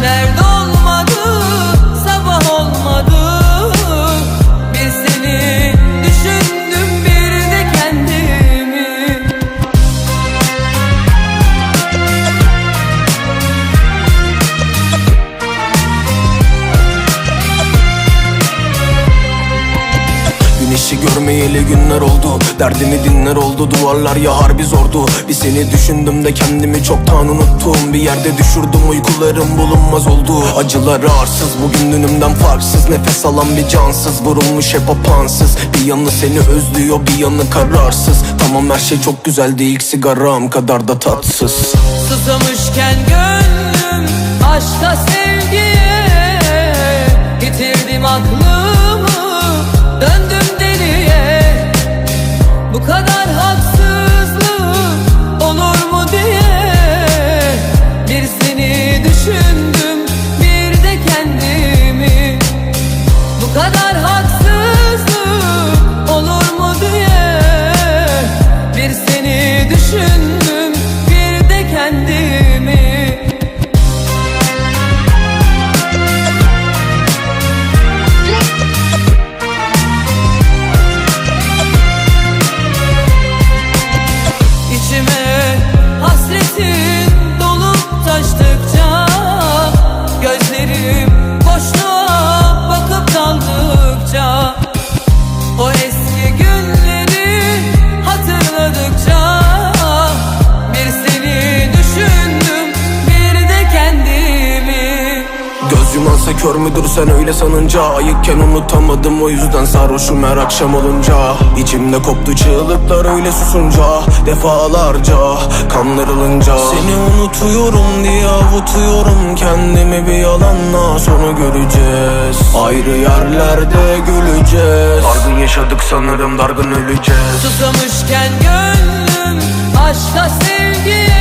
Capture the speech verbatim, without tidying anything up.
Dert olmadı, sabah olmadı. Bir seni düşündüm, bir de kendimi. Güneşi görmeyeli günler oldu, derdimi dinler oldu, duvarlar ya harbi zordu. Bir seni düşündüm de kendimi çoktan unuttum. Bir yerde düşürdüm, uykularım bulunmaz oldu. Acıları arsız, bugün dünümden farksız. Nefes alan bir cansız, vurulmuş hep apansız. Bir yanı seni özlüyor, bir yanı kararsız. Tamam her şey çok güzeldi, ilk sigaram kadar da tatsız. Susamışken gönlüm aşka sevgiye, getirdim aklımı, döndüm deliye. Bu kadar haksızlık olur mu diye bir seni düşündüm, bir de kendimi. Bu kadar haksızlık olur mu diye bir seni düşündüm, bir de kendimi. İçime hasretin dolup taştıkça, gözlerim boşluğa bakıp daldıkça, o eski günleri hatırladıkça bir seni düşündüm, bir de kendimi. Göz yumansa kör müdür sen öyle sanınca? Ayıkken unutamadım, o yüzden sarhoşum her akşam olunca. İçimde koptu çığlıklar öyle susunca, defalarca kanlar alınca. Seni unutuyorum diye avutuyorum kendimi, bir yalanla sonu göreceğiz. Ayrı yerlerde güleceğiz. Dargın yaşadık sanırım, dargın öleceğiz. Susamışken gönlüm aşka sevgiye,